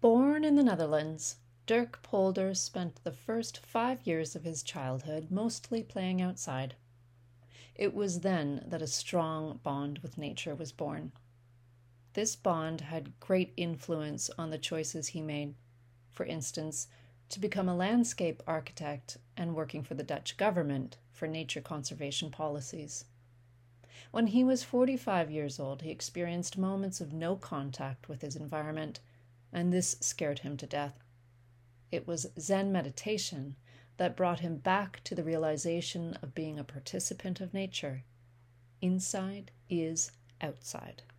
Born in the Netherlands, Dirk Polder spent the first 5 years of his childhood mostly playing outside. It was then that a strong bond with nature was born. This bond had great influence on the choices he made. For instance, to become a landscape architect and working for the Dutch government for nature conservation policies. When he was 45 years old, he experienced moments of no contact with his environment, and this scared him to death. It was Zen meditation that brought him back to the realization of being a participant of nature. Inside is outside.